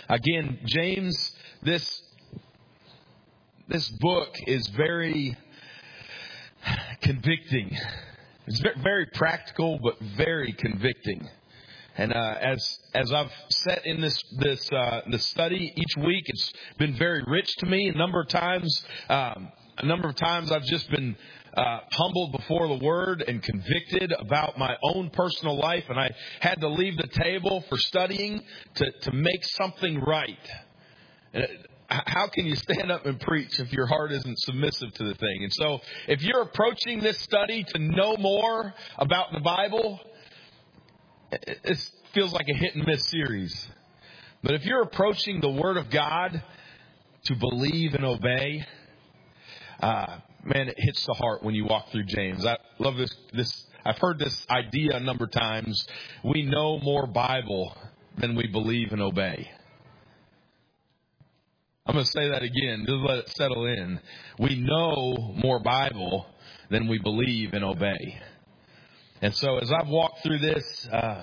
Again, James, this book is very convicting. It's very practical, but very convicting. And as I've sat in this study each week, it's been very rich to me. A number of times I've just been humbled before the Word and convicted about my own personal life, and I had to leave the table for studying to make something right. How can you stand up and preach if your heart isn't submissive to the thing? And so if you're approaching this study to know more about the Bible, it feels like a hit and miss series. But if you're approaching the Word of God to believe and obey, man, it hits the heart when you walk through James. I love this. I've heard this idea a number of times. We know more Bible than we believe and obey. I'm going to say that again. Just let it settle in. We know more Bible than we believe and obey. And so as I've walked through this,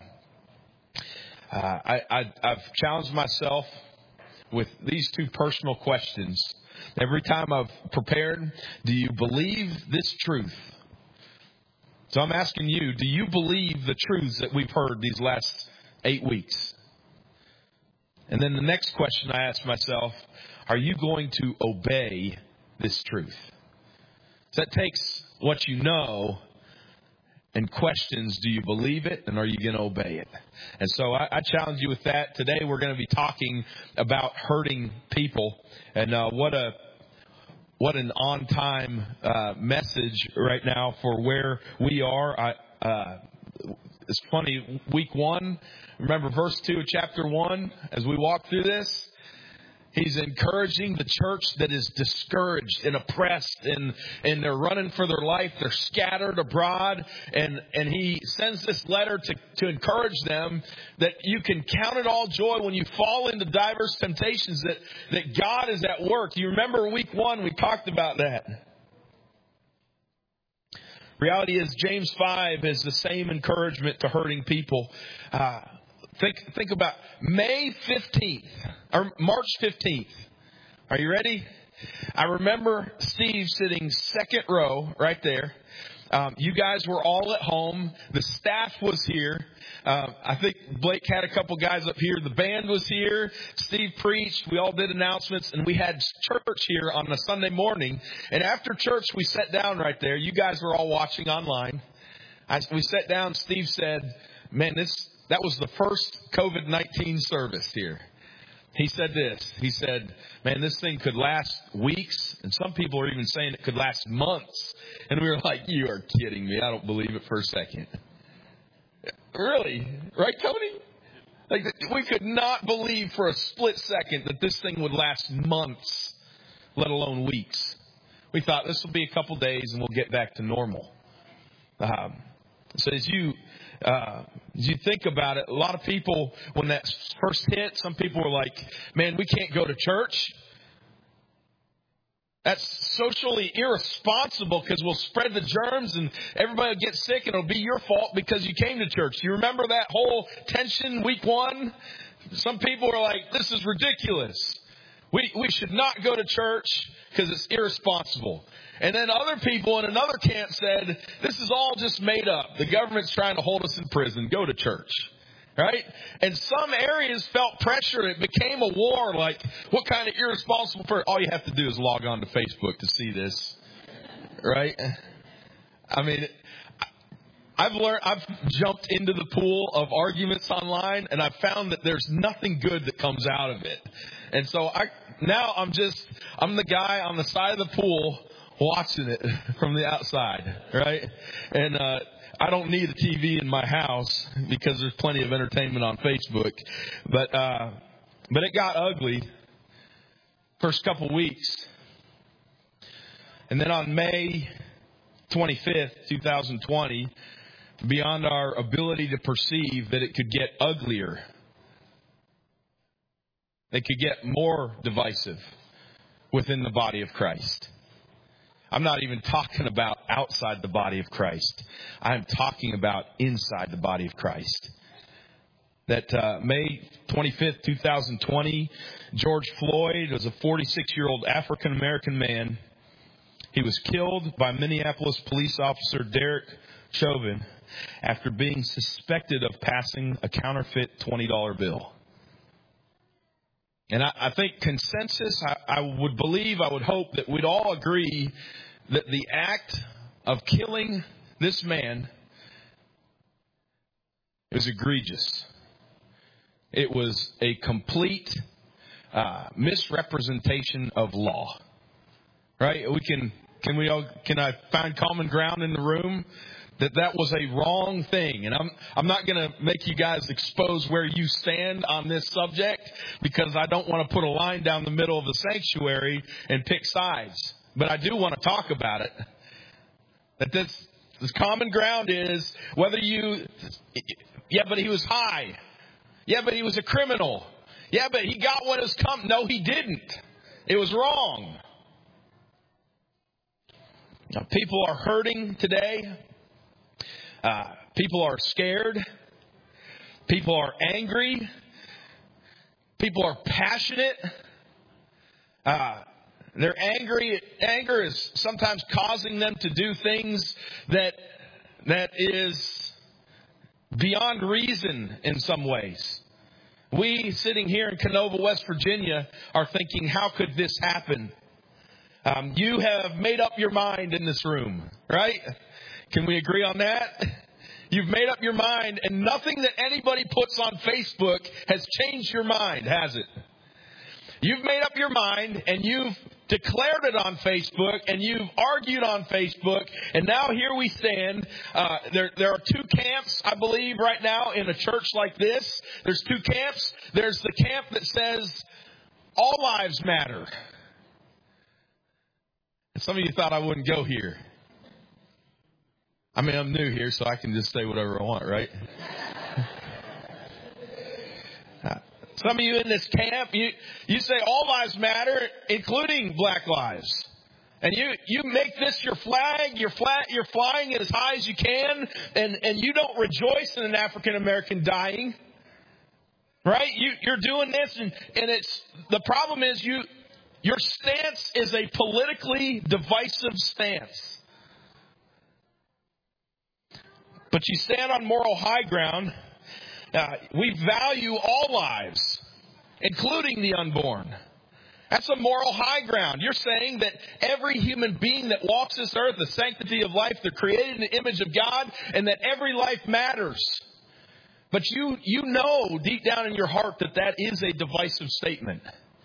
I've challenged myself with these two personal questions. Every time I've prepared, do you believe this truth? So I'm asking you, do you believe the truths that we've heard these last 8 weeks? And then the next question I ask myself, are you going to obey this truth? So that takes what you know and questions, do you believe it, and are you going to obey it? And so I challenge you with that. Today we're going to be talking about hurting people, and what an on-time message right now for where we are. It's funny, week 1, remember verse 2 of chapter 1, as we walk through this, he's encouraging the church that is discouraged and oppressed and they're running for their life. They're scattered abroad. And he sends this letter to encourage them that you can count it all joy when you fall into diverse temptations, that God is at work. You remember week 1, we talked about that. Reality is James 5 is the same encouragement to hurting people. Think about May 15th or March 15th. Are you ready? I remember Steve sitting second row right there. You guys were all at home. The staff was here. I think Blake had a couple guys up here. The band was here. Steve preached. We all did announcements, and we had church here on a Sunday morning. And after church, we sat down right there. You guys were all watching online. We sat down. Steve said, man, that was the first COVID-19 service here. He said this. He said, man, this thing could last weeks. And some people are even saying it could last months. And we were like, you are kidding me. I don't believe it for a second. Really? Right, Tony? Like, we could not believe for a split second that this thing would last months, let alone weeks. We thought this will be a couple days and we'll get back to normal. So as you think about it, a lot of people, when that first hit, some people were like, man, we can't go to church. That's socially irresponsible because we'll spread the germs and everybody will get sick and it'll be your fault because you came to church. You remember that whole tension week 1? Some people were like, this is ridiculous. We should not go to church because it's irresponsible. And then other people in another camp said, this is all just made up. The government's trying to hold us in prison. Go to church. Right? And some areas felt pressure. It became a war. Like, what kind of irresponsible person? All you have to do is log on to Facebook to see this. Right? I mean, I've jumped into the pool of arguments online, and I've found that there's nothing good that comes out of it. And so I'm the guy on the side of the pool watching it from the outside, right? And I don't need a TV in my house because there's plenty of entertainment on Facebook. But it got ugly first couple weeks. And then on May 25th, 2020, beyond our ability to perceive that it could get uglier, it could get more divisive within the body of Christ. I'm not even talking about outside the body of Christ. I'm talking about inside the body of Christ. that May 25th, 2020, George Floyd was a 46-year-old African-American man. He was killed by Minneapolis police officer Derek Chauvin after being suspected of passing a counterfeit $20 bill. And I think consensus, I would hope that we'd all agree that the act of killing this man was egregious. It was a complete misrepresentation of law. Right? Can I find common ground in the room that was a wrong thing? And I'm not going to make you guys expose where you stand on this subject, because I don't want to put a line down the middle of the sanctuary and pick sides. But I do want to talk about it. That this common ground is whether but he was high. Yeah, but he was a criminal. Yeah, but he got what has come. No, he didn't. It was wrong. Now, people are hurting today. People are scared. People are angry. People are passionate. They're angry. Anger is sometimes causing them to do things that is beyond reason in some ways. We, sitting here in Canova, West Virginia, are thinking, how could this happen? You have made up your mind in this room, right? Can we agree on that? You've made up your mind, and nothing that anybody puts on Facebook has changed your mind, has it? You've made up your mind, and you've declared it on Facebook, and you've argued on Facebook, and now here we stand. There are two camps, I believe, right now in a church like this. There's two camps. There's the camp that says all lives matter. And some of you thought I wouldn't go here. I mean, I'm new here, so I can just say whatever I want, right? Some of you in this camp, you say all lives matter, including black lives. And you make this your flag, you're flying it as high as you can, and you don't rejoice in an African American dying. Right? You're doing this, and it's the problem is your stance is a politically divisive stance. But you stand on moral high ground. We value all lives, including the unborn. That's a moral high ground. You're saying that every human being that walks this earth, the sanctity of life, they're created in the image of God, and that every life matters. But you know deep down in your heart that is a divisive statement.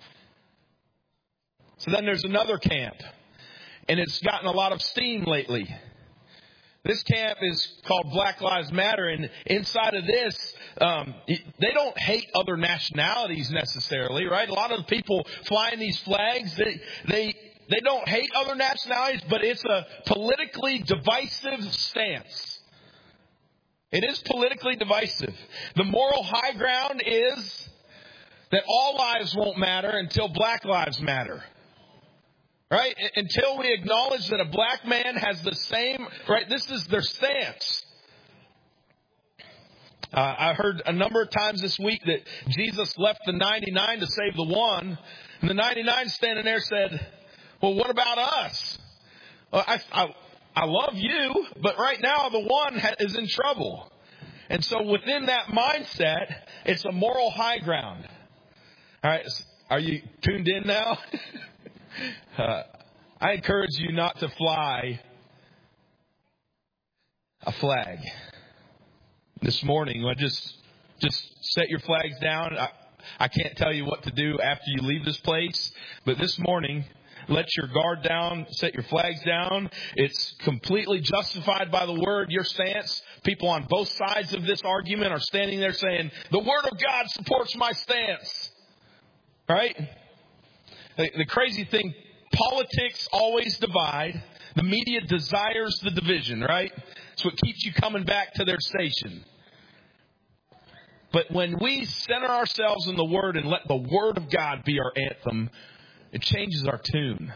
So then there's another camp, and it's gotten a lot of steam lately. This camp is called Black Lives Matter, and inside of this, they don't hate other nationalities necessarily, right? A lot of the people flying these flags, they don't hate other nationalities, but it's a politically divisive stance. It is politically divisive. The moral high ground is that all lives won't matter until black lives matter. Right? Until we acknowledge that a black man has the same, right? This is their stance. I heard a number of times this week that Jesus left the 99 to save the one. And the 99 standing there said, well, what about us? Well, I love you, but right now the one is in trouble. And so within that mindset, it's a moral high ground. All right. Are you tuned in now? I encourage you not to fly a flag. This morning, just set your flags down. I can't tell you what to do after you leave this place, but this morning, let your guard down, set your flags down. It's completely justified by the Word, your stance. People on both sides of this argument are standing there saying, the Word of God supports my stance. Right? The crazy thing, politics always divide. The media desires the division, right? It's what keeps you coming back to their station. But when we center ourselves in the Word and let the Word of God be our anthem, it changes our tune.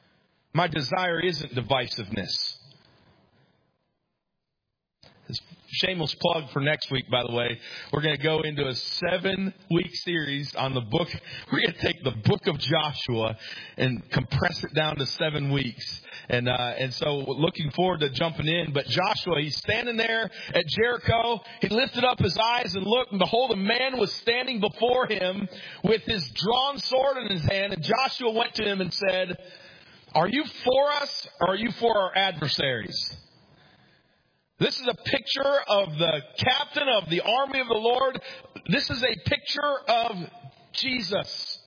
My desire isn't divisiveness. As shameless plug for next week, by the way. We're going to go into a 7-week series on the book. We're going to take the book of Joshua and compress it down to 7 weeks. And so looking forward to jumping in. But Joshua, he's standing there at Jericho. He lifted up his eyes and looked, and behold, a man was standing before him with his drawn sword in his hand. And Joshua went to him and said, "Are you for us, or are you for our adversaries?" This is a picture of the captain of the army of the Lord. This is a picture of Jesus.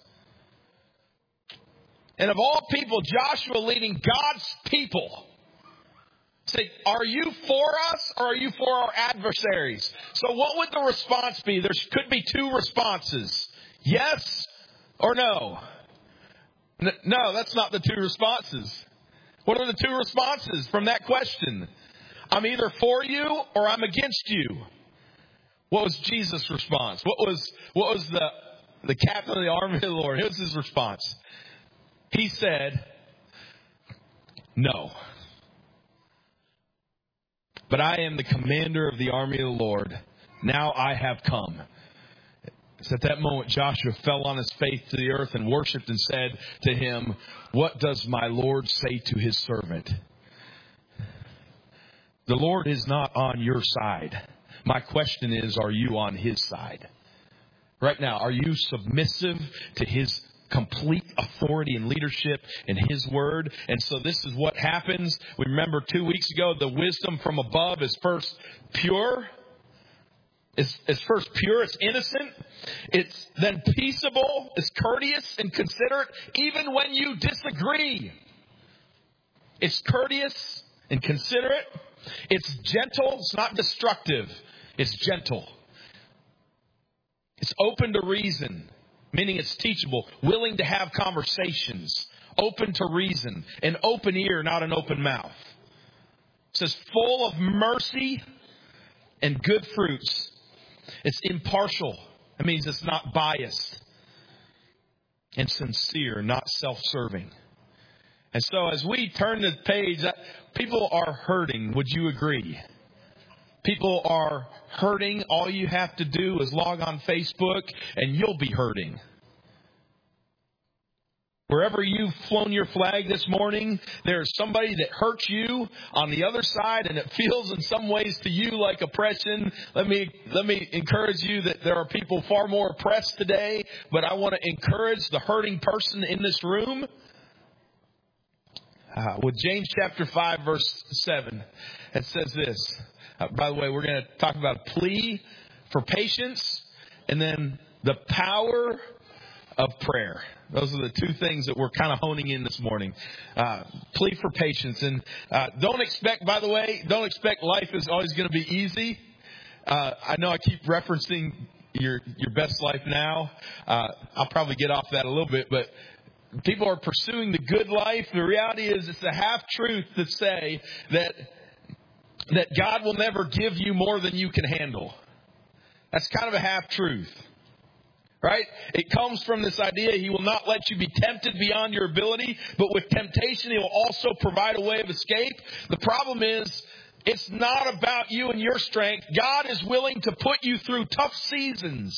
And of all people, Joshua leading God's people. Say, are you for us, or are you for our adversaries? So what would the response be? There could be 2 responses. Yes or no? No, that's not the 2 responses. What are the 2 responses from that question? I'm either for you or I'm against you. What was Jesus' response? What was the captain of the army of the Lord? What was his response? He said, "No. But I am the commander of the army of the Lord. Now I have come." It's at that moment Joshua fell on his face to the earth and worshipped and said to him, "What does my Lord say to his servant?" The Lord is not on your side. My question is, are you on his side? Right now, are you submissive to his complete authority and leadership in his word? And so this is what happens. We remember 2 weeks ago, the wisdom from above is first pure. It's first pure, it's innocent. It's then peaceable, it's courteous and considerate, even when you disagree. It's courteous and considerate. It's gentle. It's not destructive. It's gentle. It's open to reason, meaning it's teachable, willing to have conversations, open to reason, an open ear, not an open mouth. It says full of mercy and good fruits. It's impartial. That means it's not biased. And sincere, not self-serving. And so as we turn the page, people are hurting. Would you agree? People are hurting. All you have to do is log on Facebook and you'll be hurting. Wherever you've flown your flag this morning, there's somebody that hurts you on the other side, and it feels in some ways to you like oppression. Let me encourage you that there are people far more oppressed today, but I want to encourage the hurting person in this room. With James chapter 5, verse 7, it says this. By the way, we're going to talk about a plea for patience and then the power of prayer. Those are the 2 things that we're kind of honing in this morning. Plea for patience. And don't expect life is always going to be easy. I know I keep referencing your best life now. I'll probably get off that a little bit, but people are pursuing the good life. The reality is it's a half-truth to say that God will never give you more than you can handle. That's kind of a half-truth. Right? It comes from this idea He will not let you be tempted beyond your ability, but with temptation He will also provide a way of escape. The problem is, it's not about you and your strength. God is willing to put you through tough seasons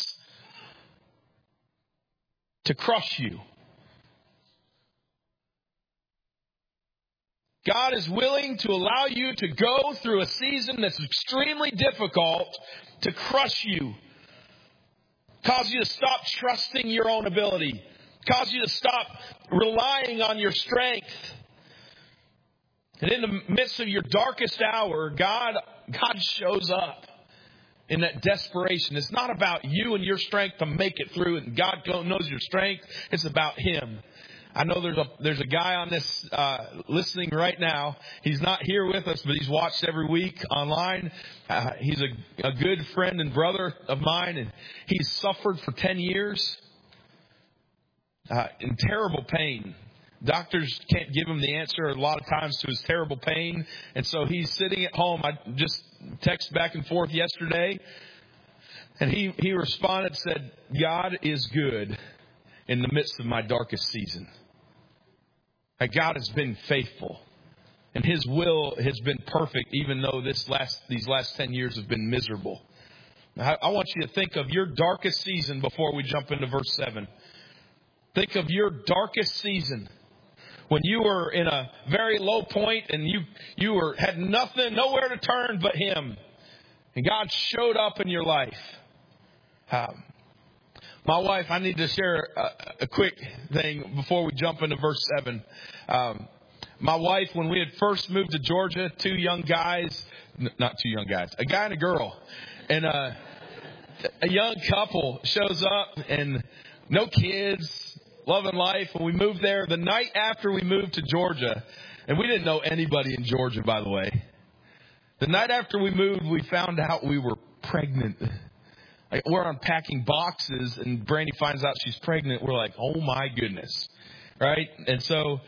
to crush you. God is willing to allow you to go through a season that's extremely difficult to crush you. Cause you to stop trusting your own ability. Cause you to stop relying on your strength. And in the midst of your darkest hour, God shows up in that desperation. It's not about you and your strength to make it through, and God knows your strength. It's about Him. I know there's a guy on this listening right now. He's not here with us, but he's watched every week online. He's a good friend and brother of mine, and he's suffered for 10 years in terrible pain. Doctors can't give him the answer a lot of times to his terrible pain, and so he's sitting at home. I just texted back and forth yesterday, and he responded, said, "God is good in the midst of my darkest season." God has been faithful. And His will has been perfect, even though these last 10 years have been miserable. I want you to think of your darkest season before we jump into verse 7. Think of your darkest season when you were in a very low point and you had nothing, nowhere to turn but Him. And God showed up in your life. My wife, I need to share a quick thing before we jump into verse 7. My wife, when we had first moved to Georgia, a guy and a girl. And a young couple shows up and no kids, loving life. And we moved there the night after we moved to Georgia. And we didn't know anybody in Georgia, by the way. The night after we moved, we found out we were pregnant. Like, we're unpacking boxes and Brandy finds out she's pregnant. We're like, oh my goodness. Right? And so,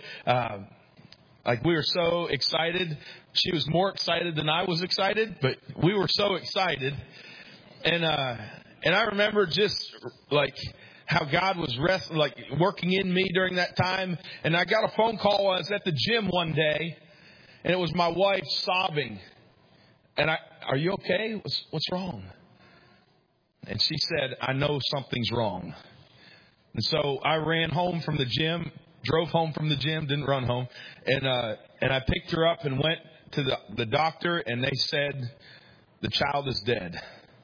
we were so excited. She was more excited than I was excited, but we were so excited. And I remember just how God was working in me during that time. And I got a phone call while I was at the gym one day, and it was my wife sobbing. And are you okay? What's wrong? And she said, I know something's wrong. And so I ran home from the gym, drove home from the gym, didn't run home. And I picked her up and went to the doctor, and they said, the child is dead.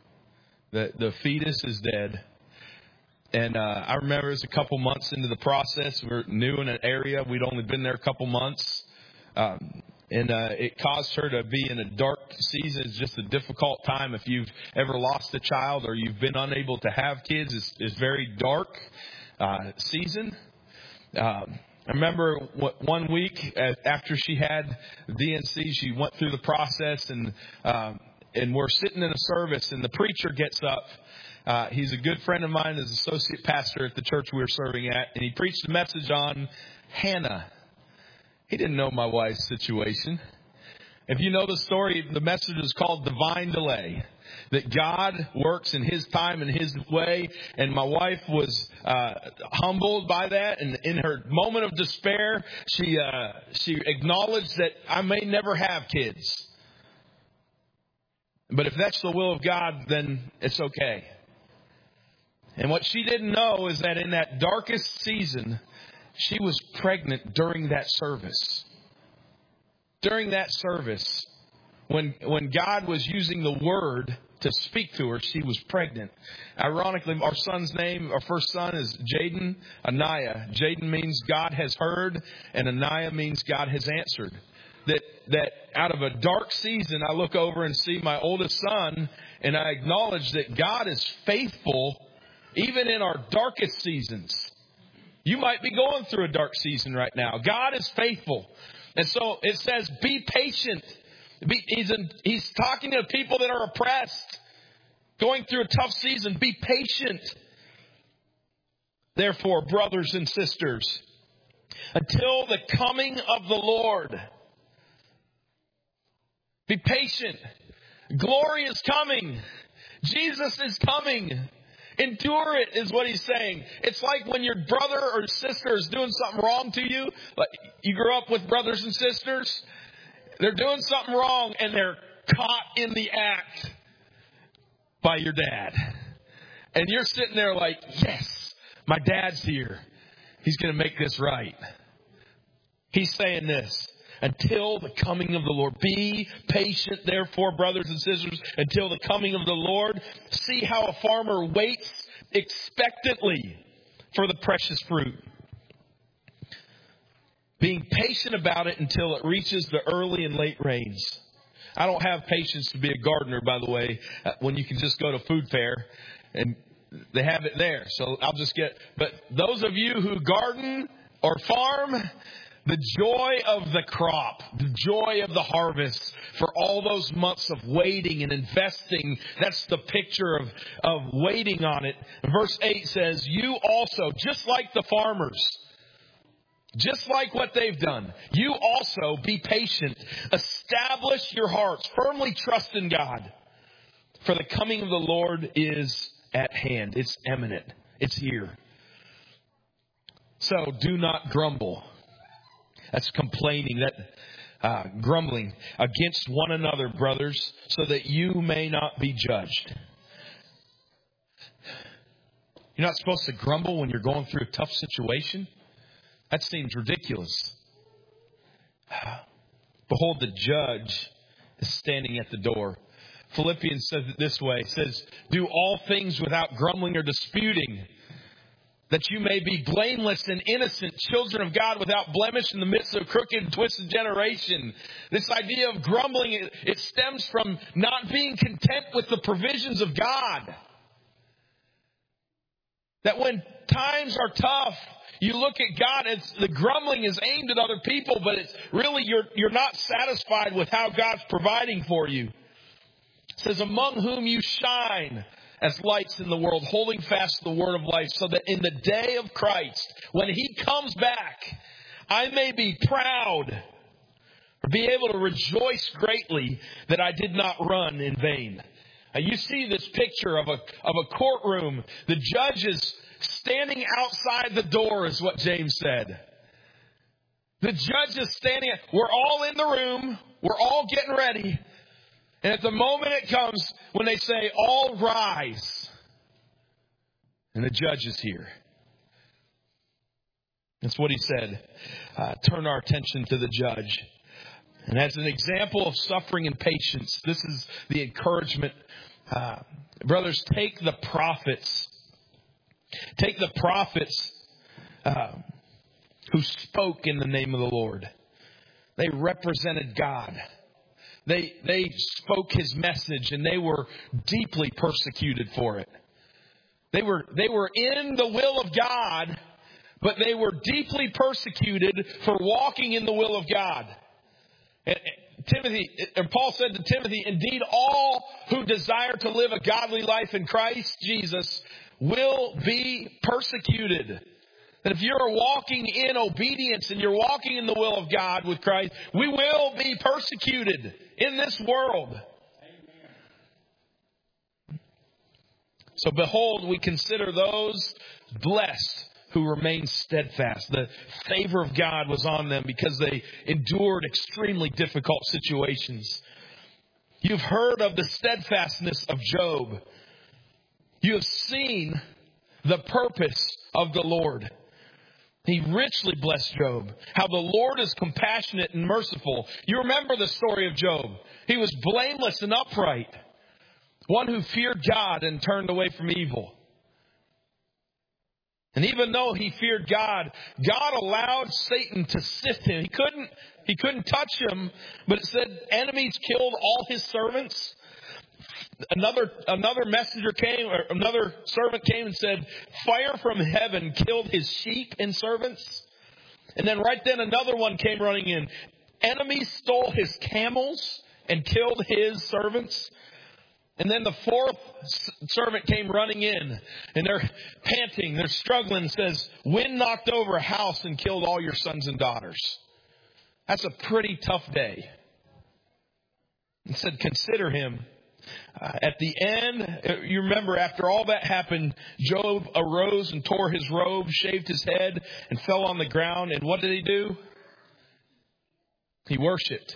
The fetus is dead. And I remember it was a couple months into the process. We were new in an area. We'd only been there a couple months. And it caused her to be in a dark season. It's just a difficult time. If you've ever lost a child or you've been unable to have kids, it's very dark season. I remember one week after she had DNC, she went through the process, and we're sitting in a service, and the preacher gets up. He's a good friend of mine, is associate pastor at the church we were serving at, and he preached a message on Hannah. He didn't know my wife's situation. If you know the story, the message is called Divine Delay. That God works in His time and His way. And my wife was humbled by that. And in her moment of despair, she acknowledged that I may never have kids. But if that's the will of God, then it's okay. And what she didn't know is that in that darkest season, she was pregnant during that service. During that service, when God was using the word to speak to her, she was pregnant. Ironically, our first son is Jaden Anaya. Jaden means God has heard, and Anaya means God has answered. That out of a dark season, I look over and see my oldest son, and I acknowledge that God is faithful even in our darkest seasons. You might be going through a dark season right now. God is faithful. And so it says, be patient. He's talking to people that are oppressed, going through a tough season. Be patient. Therefore, brothers and sisters, until the coming of the Lord, be patient. Glory is coming. Jesus is coming. Endure it is what he's saying. It's like when your brother or sister is doing something wrong to you. Like you grew up with brothers and sisters. They're doing something wrong and they're caught in the act by your dad. And you're sitting there like, yes, my dad's here. He's going to make this right. He's saying this. Until the coming of the Lord. Be patient, therefore, brothers and sisters, until the coming of the Lord. See how a farmer waits expectantly for the precious fruit. Being patient about it until it reaches the early and late rains. I don't have patience to be a gardener, by the way, when you can just go to food fair and they have it there. So but those of you who garden or farm, the joy of the crop, the joy of the harvest for all those months of waiting and investing. That's the picture of waiting on it. Verse 8 says, you also, just like the farmers, just like what they've done, you also be patient. Establish your hearts. Firmly trust in God. For the coming of the Lord is at hand. It's imminent. It's here. So do not grumble. That's complaining. grumbling against one another, brothers, so that you may not be judged. You're not supposed to grumble when you're going through a tough situation. That seems ridiculous. Behold, the judge is standing at the door. Philippians says it this way. It says, do all things without grumbling or disputing, that you may be blameless and innocent, children of God without blemish in the midst of a crooked and twisted generation. This idea of grumbling, it stems from not being content with the provisions of God. That when times are tough, you look at God as the grumbling is aimed at other people, but it's really you're not satisfied with how God's providing for you. It says, among whom you shine as lights in the world, holding fast the word of life, so that in the day of Christ, when He comes back, I may be proud or be able to rejoice greatly that I did not run in vain. You see this picture of a courtroom. The judge is standing outside the door, is what James said. The judge is standing. We're all in the room. We're all getting ready. And at the moment it comes when they say, all rise. And the judge is here. That's what he said. Turn our attention to the judge. And as an example of suffering and patience, this is the encouragement. Brothers, take the prophets. Take the prophets who spoke in the name of the Lord. They represented God. They spoke His message, and they were deeply persecuted for it. They were in the will of God, but they were deeply persecuted for walking in the will of God. Paul said to Timothy, indeed, all who desire to live a godly life in Christ Jesus will be persecuted. That if you're walking in obedience and you're walking in the will of God with Christ, we will be persecuted in this world. Amen. So behold, we consider those blessed who remained steadfast. The favor of God was on them because they endured extremely difficult situations. You've heard of the steadfastness of Job. You have seen the purpose of the Lord. He richly blessed Job. How the Lord is compassionate and merciful. You remember the story of Job. He was blameless and upright. One who feared God and turned away from evil. And even though he feared God, God allowed Satan to sift him. He couldn't touch him, but it said enemies killed all his servants. Another messenger came, or another servant came and said, fire from heaven killed his sheep and servants. And then right then another one came running in. Enemies stole his camels and killed his servants. And then the fourth servant came running in, and they're panting, they're struggling. It says, wind knocked over a house and killed all your sons and daughters. That's a pretty tough day. It said, consider him. At the end, you remember after all that happened, Job arose and tore his robe, shaved his head, and fell on the ground. And what did he do? He worshiped.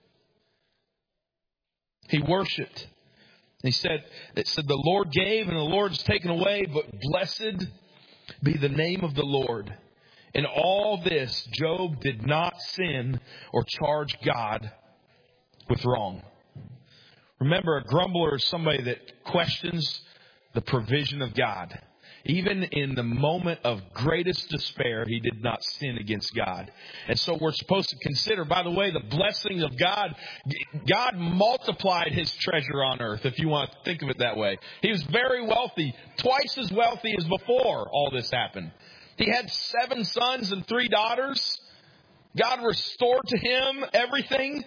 He worshiped. He said, the Lord gave and the Lord's taken away, but blessed be the name of the Lord. In all this, Job did not sin or charge God with wrong. Remember, a grumbler is somebody that questions the provision of God. Even in the moment of greatest despair, he did not sin against God. And so we're supposed to consider, by the way, the blessing of God. God multiplied his treasure on earth, if you want to think of it that way. He was very wealthy, twice as wealthy as before all this happened. He had 7 sons and 3 daughters. God restored to him everything.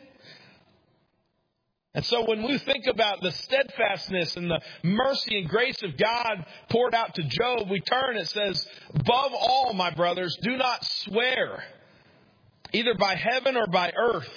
And so when we think about the steadfastness and the mercy and grace of God poured out to Job, we turn, it says, above all, my brothers, do not swear, either by heaven or by earth,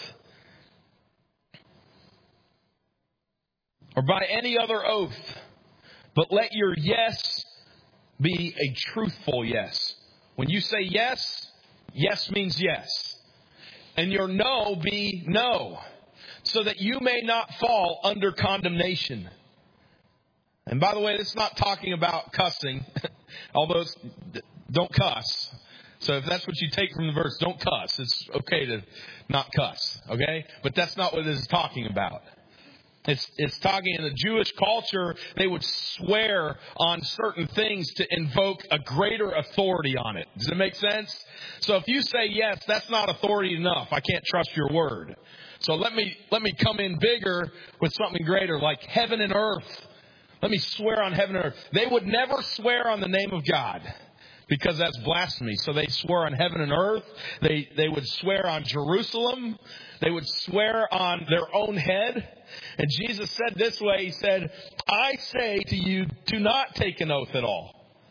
or by any other oath, but let your yes be a truthful yes. When you say yes, yes means yes. and your no be no, so that you may not fall under condemnation. And by the way, this is not talking about cussing, although don't cuss. So if that's what you take from the verse, don't cuss. It's okay to not cuss, okay? But that's not what this is talking about. It's talking in the Jewish culture, they would swear on certain things to invoke a greater authority on it. Does it make sense? So if you say yes, that's not authority enough. I can't trust your word. So let me come in bigger with something greater, like heaven and earth. Let me swear on heaven and earth. They would never swear on the name of God, because that's blasphemy. So they swore on heaven and earth. They would swear on Jerusalem. They would swear on their own head. And Jesus said this way, He said, I say to you, do not take an oath at all.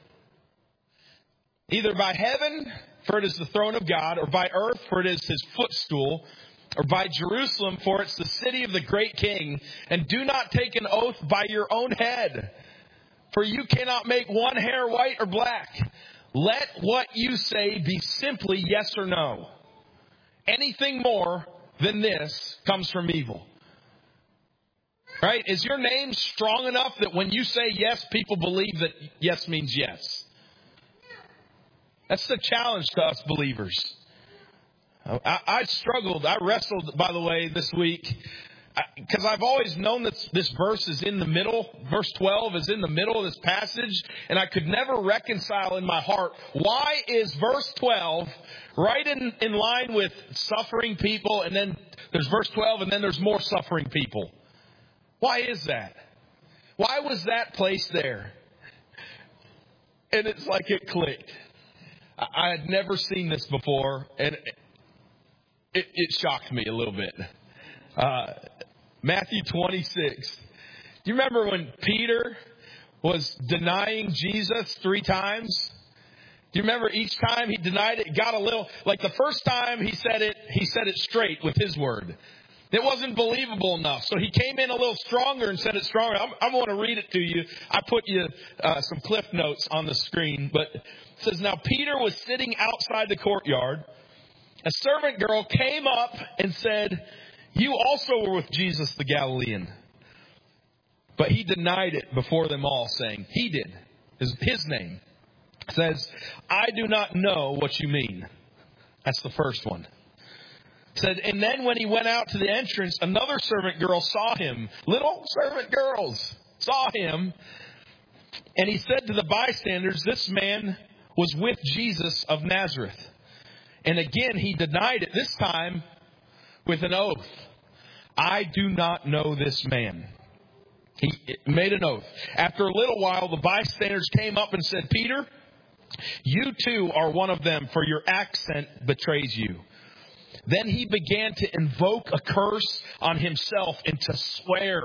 Either by heaven, for it is the throne of God, or by earth, for it is His footstool, or by Jerusalem, for it's the city of the great King. And do not take an oath by your own head, for you cannot make one hair white or black. Let what you say be simply yes or no. Anything more than this comes from evil. Right? Is your name strong enough that when you say yes, people believe that yes means yes? That's the challenge to us believers. I struggled. I wrestled, by the way, this week, because I've always known that this verse is in the middle. Verse 12 is in the middle of this passage, and I could never reconcile in my heart, why is verse 12 right in line with suffering people, and then there's verse 12, and then there's more suffering people? Why is that? Why was that placed there? And it's like it clicked. I had never seen this before, and it shocked me a little bit. Matthew 26. Do you remember when Peter was denying Jesus 3 times? Do you remember each time he denied it, got a little, like the first time he said it straight with his word. It wasn't believable enough. So he came in a little stronger and said it stronger. I'm going to read it to you. I put you some cliff notes on the screen. But it says, now Peter was sitting outside the courtyard. A servant girl came up and said, you also were with Jesus the Galilean. But he denied it before them all, saying, he did. His name says, I do not know what you mean. That's the first one. Said, and then when he went out to the entrance, another servant girl saw him. Little servant girls saw him. And he said to the bystanders, this man was with Jesus of Nazareth. And again, he denied it, this time with an oath. I do not know this man. He made an oath. After a little while, the bystanders came up and said, Peter, you too are one of them, for your accent betrays you. Then he began to invoke a curse on himself and to swear,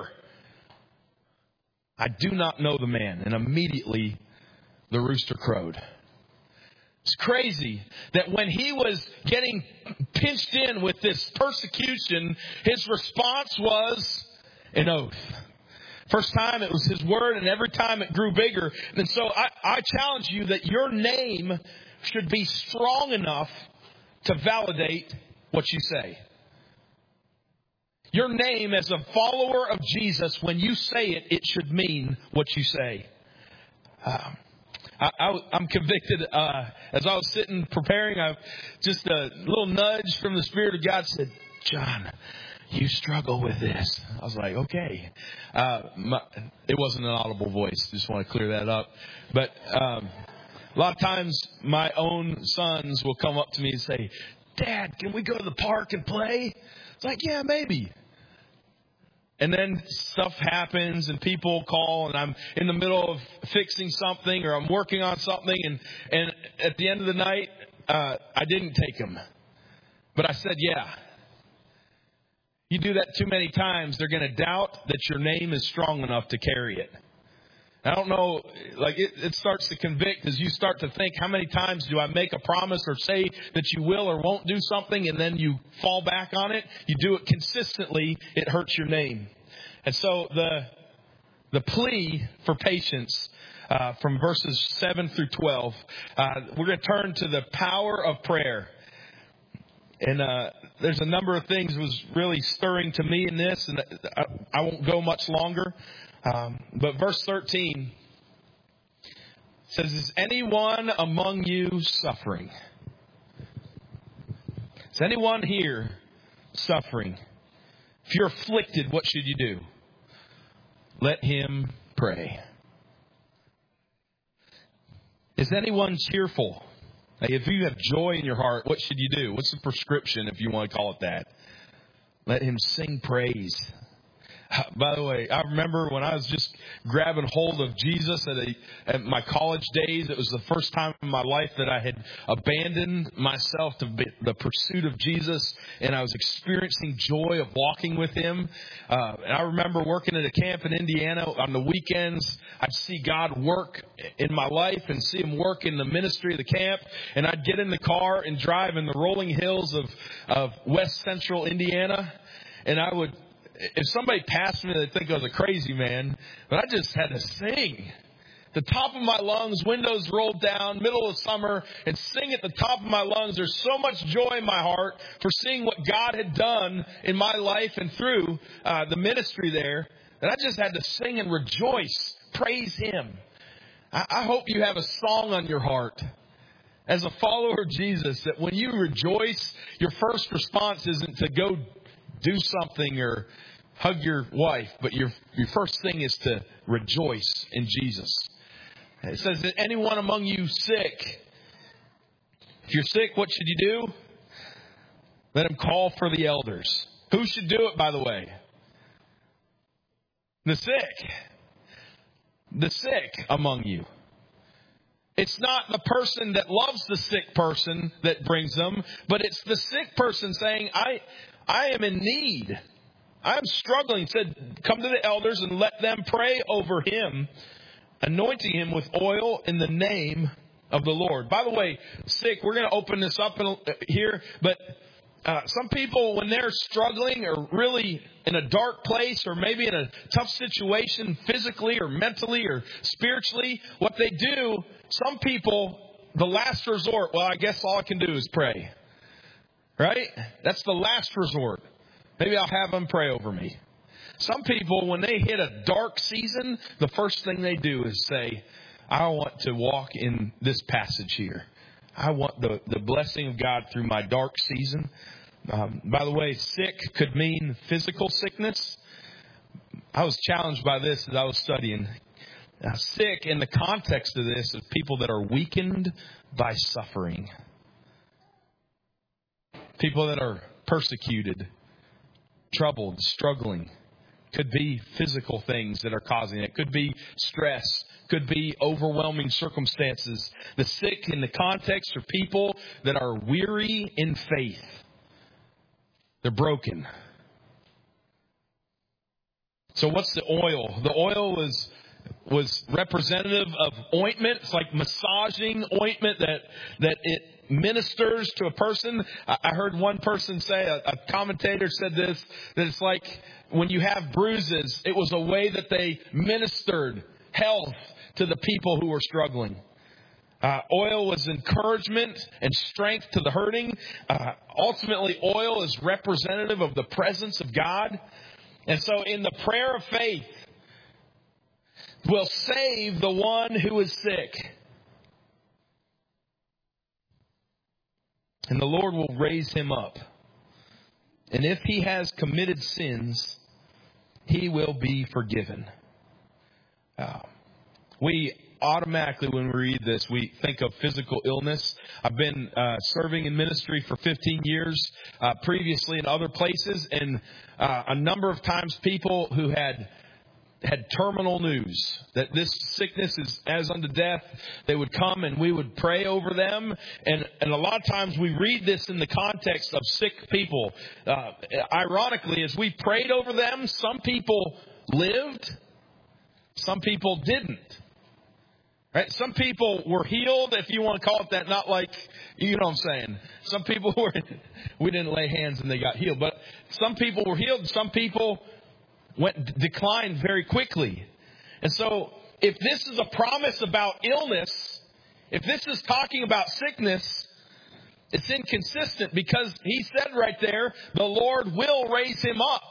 I do not know the man. And immediately the rooster crowed. It's crazy that when he was getting pinched in with this persecution, his response was an oath. First time it was his word, and every time it grew bigger. And so I challenge you that your name should be strong enough to validate what you say. Your name as a follower of Jesus, when you say it, it should mean what you say. I'm convicted. As I was sitting preparing, just a little nudge from the Spirit of God said, John, you struggle with this. I was like, okay. It wasn't an audible voice. Just want to clear that up. But a lot of times my own sons will come up to me and say, Dad, can we go to the park and play? It's like, yeah, maybe. And then stuff happens and people call and I'm in the middle of fixing something or I'm working on something and at the end of the night, I didn't take them. But I said, yeah. You do that too many times, they're going to doubt that your name is strong enough to carry it. I don't know, like it starts to convict as you start to think, how many times do I make a promise or say that you will or won't do something and then you fall back on it? You do it consistently, it hurts your name. And so the plea for patience from verses 7 through 12, we're going to turn to the power of prayer. And there's a number of things that was really stirring to me in this, and I won't go much longer. But verse 13 says, is anyone among you suffering? Is anyone here suffering? If you're afflicted, what should you do? Let him pray. Is anyone cheerful? If you have joy in your heart, what should you do? What's the prescription, if you want to call it that? Let him sing praise. By the way, I remember when I was just grabbing hold of Jesus at my college days, it was the first time in my life that I had abandoned myself to the pursuit of Jesus, and I was experiencing joy of walking with Him. And I remember working at a camp in Indiana on the weekends. I'd see God work in my life and see Him work in the ministry of the camp, and I'd get in the car and drive in the rolling hills of West Central Indiana, and I would... If somebody passed me, they'd think I was a crazy man. But I just had to sing. The top of my lungs, windows rolled down, middle of summer, and sing at the top of my lungs. There's so much joy in my heart for seeing what God had done in my life and through the ministry there, that I just had to sing and rejoice, praise Him. I hope you have a song on your heart as a follower of Jesus, that when you rejoice, your first response isn't to go do something or hug your wife, but your first thing is to rejoice in Jesus. It says that anyone among you sick, if you're sick, what should you do? Let him call for the elders. Who should do it, by the way? The sick. The sick among you. It's not the person that loves the sick person that brings them, but it's the sick person saying, I am in need. I'm struggling. He said, come to the elders and let them pray over him, anointing him with oil in the name of the Lord. By the way, sick, we're going to open this up here, but some people, when they're struggling or really in a dark place or maybe in a tough situation physically or mentally or spiritually, what they do, some people, the last resort, well, I guess all I can do is pray. Right? That's the last resort. Maybe I'll have them pray over me. Some people, when they hit a dark season, the first thing they do is say, I want to walk in this passage here. I want the blessing of God through my dark season. By the way, sick could mean physical sickness. I was challenged by this as I was studying. Sick in the context of this is people that are weakened by suffering. People that are persecuted, troubled, struggling. Could be physical things that are causing it. Could be stress. Could be overwhelming circumstances. The sick in the context are people that are weary in faith. They're broken. So what's the oil? The oil was representative of ointment. It's like massaging ointment that it ministers to a person. I heard one person say, a commentator said this, that it's like when you have bruises, it was a way that they ministered health to the people who were struggling. Oil was encouragement and strength to the hurting. Ultimately, oil is representative of the presence of God. And so in the prayer of faith, will save the one who is sick. And the Lord will raise him up. And if he has committed sins, he will be forgiven. We automatically, when we read this, we think of physical illness. I've been serving in ministry for 15 years, previously in other places, and a number of times people who had terminal news that this sickness is as unto death, they would come and we would pray over them. And a lot of times we read this in the context of sick people. Ironically, as we prayed over them, some people lived, some people didn't. Right? Some people were healed, if you want to call it that, not like, you know what I'm saying. Some people we didn't lay hands and they got healed. But some people were healed, some people declined very quickly. And so, if this is a promise about illness, if this is talking about sickness, It's inconsistent because he said right there, the Lord will raise him up.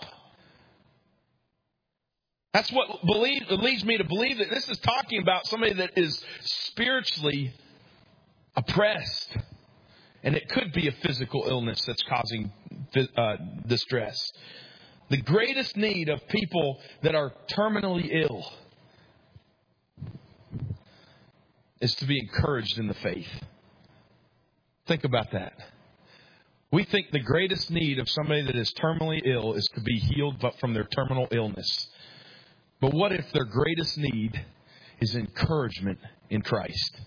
That's what leads me to believe that this is talking about somebody that is spiritually oppressed. And it could be a physical illness that's causing distress. The greatest need of people that are terminally ill is to be encouraged in the faith. Think about that. We think the greatest need of somebody that is terminally ill is to be healed from their terminal illness. But what if their greatest need is encouragement in Christ?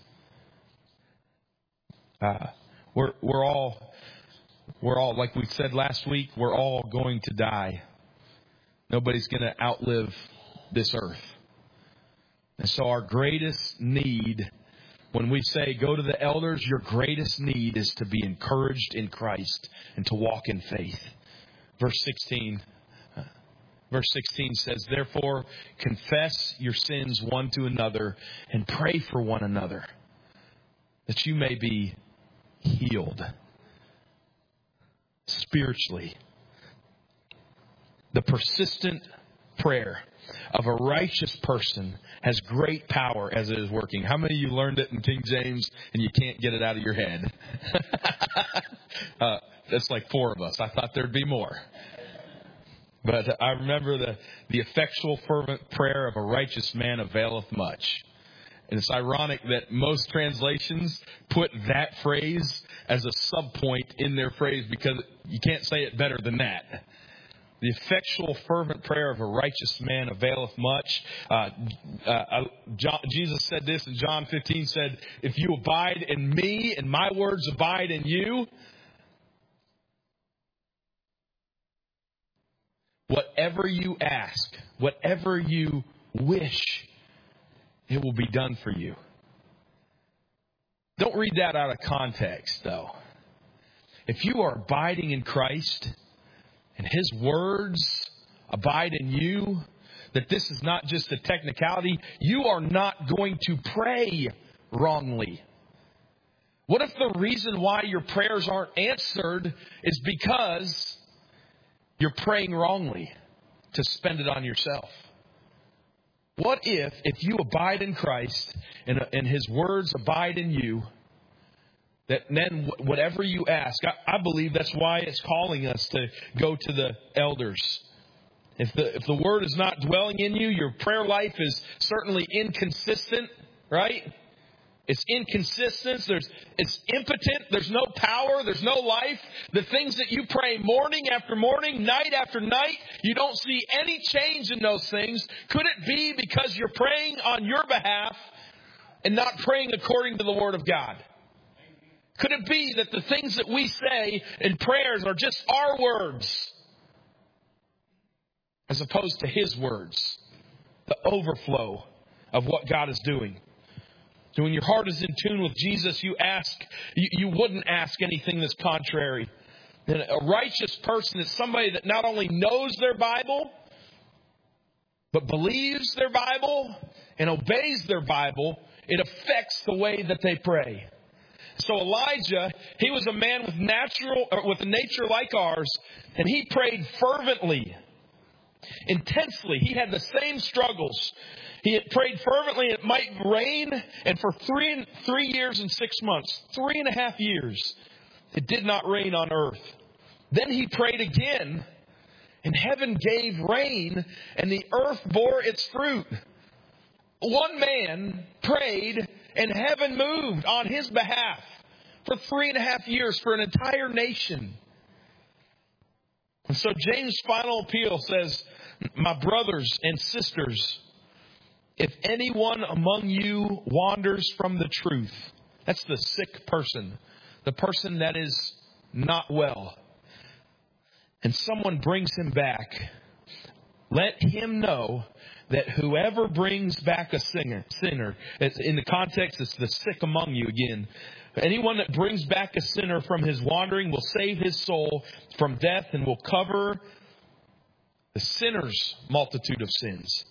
We're all, like we said last week, we're all going to die. Nobody's going to outlive this earth. And so our greatest need, when we say go to the elders, your greatest need is to be encouraged in Christ and to walk in faith. Verse 16 says, therefore, confess your sins one to another and pray for one another, that you may be healed spiritually. The persistent prayer of a righteous person has great power as it is working. How many of you learned it in King James and you can't get it out of your head? That's like 4 of us. I thought there'd be more. But I remember the effectual fervent prayer of a righteous man availeth much. And it's ironic that most translations put that phrase as a subpoint in their phrase because you can't say it better than that. The effectual fervent prayer of a righteous man availeth much. Jesus said this in John 15, said, if you abide in me and my words abide in you, whatever you ask, whatever you wish, it will be done for you. Don't read that out of context, though. If you are abiding in Christ and His words abide in you, that this is not just a technicality, you are not going to pray wrongly. What if the reason why your prayers aren't answered is because you're praying wrongly to spend it on yourself? What if you abide in Christ and His words abide in you, that then whatever you ask, I believe that's why it's calling us to go to the elders. If the word is not dwelling in you, your prayer life is certainly inconsistent, right? It's inconsistent. It's impotent. There's no power. There's no life. The things that you pray morning after morning, night after night, you don't see any change in those things. Could it be because you're praying on your behalf and not praying according to the Word of God? Could it be that the things that we say in prayers are just our words as opposed to His words, the overflow of what God is doing? So when your heart is in tune with Jesus, you wouldn't ask anything that's contrary. And a righteous person is somebody that not only knows their Bible, but believes their Bible and obeys their Bible. It affects the way that they pray. So Elijah, he was a man with a nature like ours, and he prayed fervently, intensely. He had the same struggles. He had prayed fervently it might rain, and for 3 years and 6 months, 3.5 years, it did not rain on earth. Then he prayed again, and heaven gave rain, and the earth bore its fruit. One man prayed, and heaven moved on his behalf for 3.5 years for an entire nation. And so James' final appeal says, my brothers and sisters, if anyone among you wanders from the truth, that's the sick person, the person that is not well, and someone brings him back, let him know that whoever brings back a sinner, in the context, it's the sick among you again. Anyone that brings back a sinner from his wandering will save his soul from death and will cover the sinner's multitude of sins.